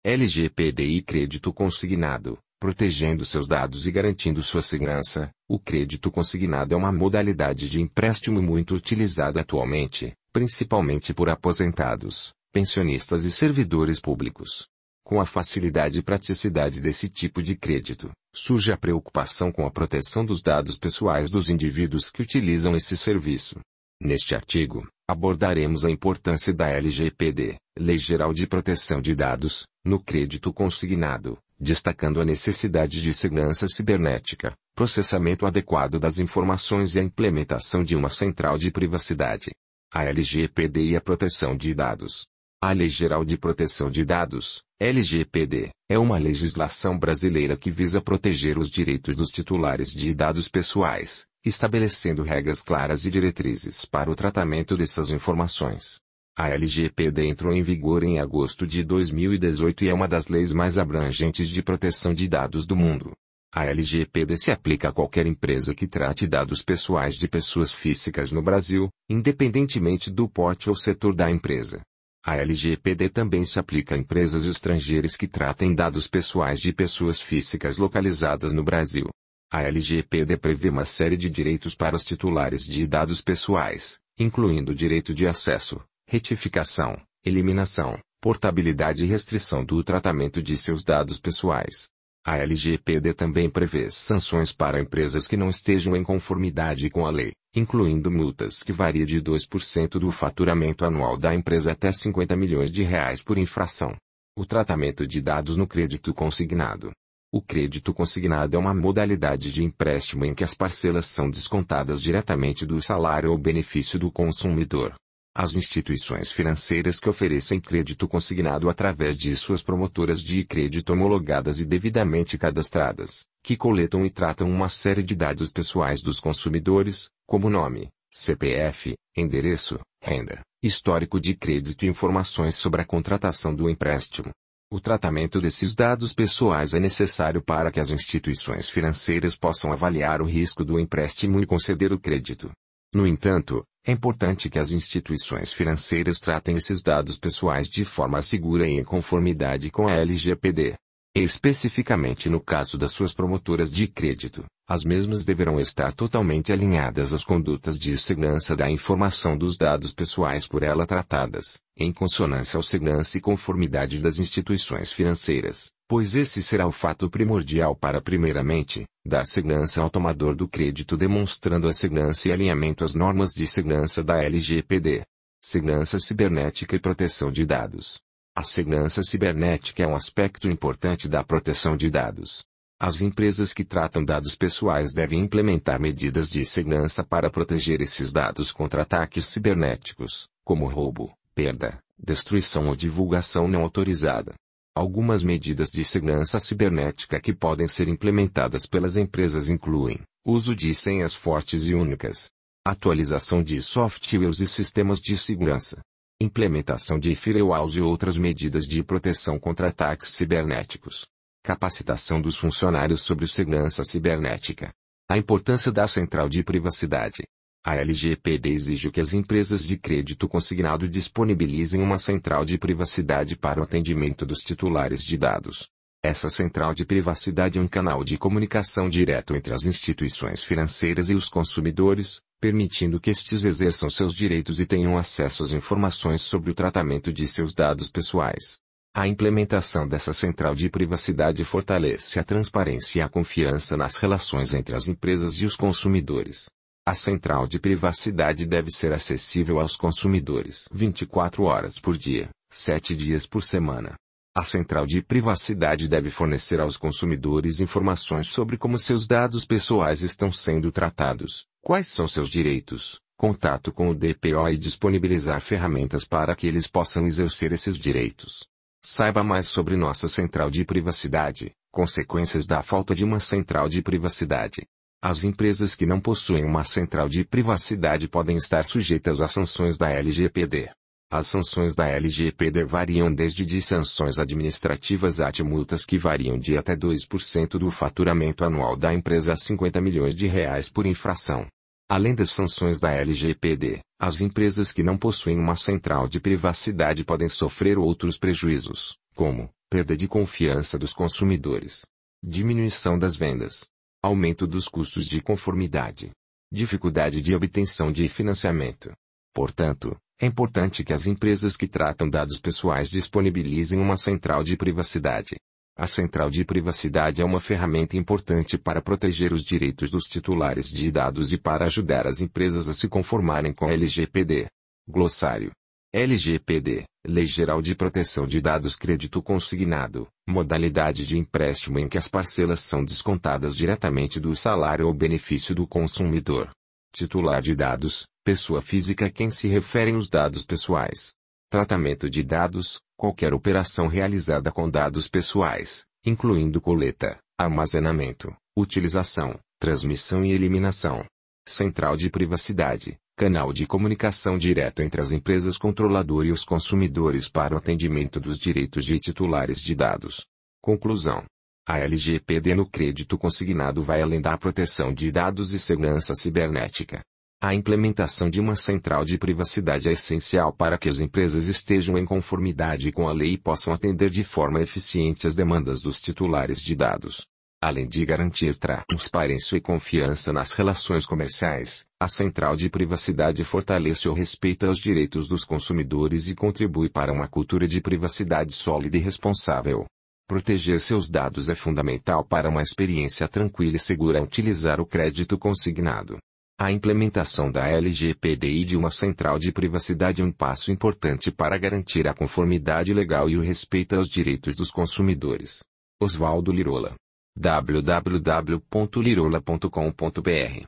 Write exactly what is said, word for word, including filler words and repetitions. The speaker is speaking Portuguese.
L G P D I Crédito Consignado. Protegendo seus dados e garantindo sua segurança, o crédito consignado é uma modalidade de empréstimo muito utilizada atualmente, principalmente por aposentados, pensionistas e servidores públicos. Com a facilidade e praticidade desse tipo de crédito, surge a preocupação com a proteção dos dados pessoais dos indivíduos que utilizam esse serviço. Neste artigo, abordaremos a importância da L G P D, Lei Geral de Proteção de Dados, no crédito consignado, destacando a necessidade de segurança cibernética, processamento adequado das informações e a implementação de uma central de privacidade. A L G P D e a proteção de dados. A Lei Geral de Proteção de Dados, L G P D, é uma legislação brasileira que visa proteger os direitos dos titulares de dados pessoais, estabelecendo regras claras e diretrizes para o tratamento dessas informações. A L G P D entrou em vigor em agosto de dois mil e dezoito e é uma das leis mais abrangentes de proteção de dados do mundo. A L G P D se aplica a qualquer empresa que trate dados pessoais de pessoas físicas no Brasil, independentemente do porte ou setor da empresa. A L G P D também se aplica a empresas estrangeiras que tratem dados pessoais de pessoas físicas localizadas no Brasil. A L G P D prevê uma série de direitos para os titulares de dados pessoais, incluindo o direito de acesso, retificação, eliminação, portabilidade e restrição do tratamento de seus dados pessoais. A L G P D também prevê sanções para empresas que não estejam em conformidade com a lei, incluindo multas que variam de dois por cento do faturamento anual da empresa até cinquenta milhões de reais por infração. O tratamento de dados no crédito consignado. O crédito consignado é uma modalidade de empréstimo em que as parcelas são descontadas diretamente do salário ou benefício do consumidor. As instituições financeiras que oferecem crédito consignado através de suas promotoras de crédito homologadas e devidamente cadastradas, que coletam e tratam uma série de dados pessoais dos consumidores, como nome, C P F, endereço, renda, histórico de crédito e informações sobre a contratação do empréstimo. O tratamento desses dados pessoais é necessário para que as instituições financeiras possam avaliar o risco do empréstimo e conceder o crédito. No entanto, é importante que as instituições financeiras tratem esses dados pessoais de forma segura e em conformidade com a L G P D. Especificamente no caso das suas promotoras de crédito, as mesmas deverão estar totalmente alinhadas às condutas de segurança da informação dos dados pessoais por ela tratadas, em consonância à segurança e conformidade das instituições financeiras, pois esse será o fato primordial para, primeiramente, dar segurança ao tomador do crédito demonstrando a segurança e alinhamento às normas de segurança da L G P D. Segurança cibernética e proteção de dados. A segurança cibernética é um aspecto importante da proteção de dados. As empresas que tratam dados pessoais devem implementar medidas de segurança para proteger esses dados contra ataques cibernéticos, como roubo, perda, destruição ou divulgação não autorizada. Algumas medidas de segurança cibernética que podem ser implementadas pelas empresas incluem uso de senhas fortes e únicas, atualização de softwares e sistemas de segurança, implementação de firewalls e outras medidas de proteção contra ataques cibernéticos, capacitação dos funcionários sobre segurança cibernética. A importância da central de privacidade. A L G P D exige que as empresas de crédito consignado disponibilizem uma central de privacidade para o atendimento dos titulares de dados. Essa central de privacidade é um canal de comunicação direto entre as instituições financeiras e os consumidores, permitindo que estes exerçam seus direitos e tenham acesso às informações sobre o tratamento de seus dados pessoais. A implementação dessa central de privacidade fortalece a transparência e a confiança nas relações entre as empresas e os consumidores. A central de privacidade deve ser acessível aos consumidores vinte e quatro horas por dia, sete dias por semana. A central de privacidade deve fornecer aos consumidores informações sobre como seus dados pessoais estão sendo tratados, quais são seus direitos, contato com o D P O e disponibilizar ferramentas para que eles possam exercer esses direitos. Saiba mais sobre nossa central de privacidade, consequências da falta de uma central de privacidade. As empresas que não possuem uma central de privacidade podem estar sujeitas às sanções da L G P D. As sanções da L G P D variam desde de sanções administrativas a multas que variam de até dois por cento do faturamento anual da empresa a cinquenta milhões de reais por infração. Além das sanções da L G P D, as empresas que não possuem uma central de privacidade podem sofrer outros prejuízos, como perda de confiança dos consumidores, diminuição das vendas, aumento dos custos de conformidade, dificuldade de obtenção de financiamento. Portanto, é importante que as empresas que tratam dados pessoais disponibilizem uma central de privacidade. A central de privacidade é uma ferramenta importante para proteger os direitos dos titulares de dados e para ajudar as empresas a se conformarem com a L G P D. Glossário. L G P D, Lei Geral de Proteção de Dados Crédito Consignado, modalidade de empréstimo em que as parcelas são descontadas diretamente do salário ou benefício do consumidor. Titular de dados, pessoa física a quem se referem os dados pessoais. Tratamento de dados, qualquer operação realizada com dados pessoais, incluindo coleta, armazenamento, utilização, transmissão e eliminação. Central de privacidade, canal de comunicação direto entre as empresas controlador e os consumidores para o atendimento dos direitos de titulares de dados. Conclusão. A L G P D no crédito consignado vai além da proteção de dados e segurança cibernética. A implementação de uma central de privacidade é essencial para que as empresas estejam em conformidade com a lei e possam atender de forma eficiente as demandas dos titulares de dados. Além de garantir transparência e confiança nas relações comerciais, a central de privacidade fortalece o respeito aos direitos dos consumidores e contribui para uma cultura de privacidade sólida e responsável. Proteger seus dados é fundamental para uma experiência tranquila e segura ao utilizar o crédito consignado. A implementação da L G P D e de uma central de privacidade é um passo importante para garantir a conformidade legal e o respeito aos direitos dos consumidores. Oswaldo Lirola. w w w ponto lirola ponto com ponto b r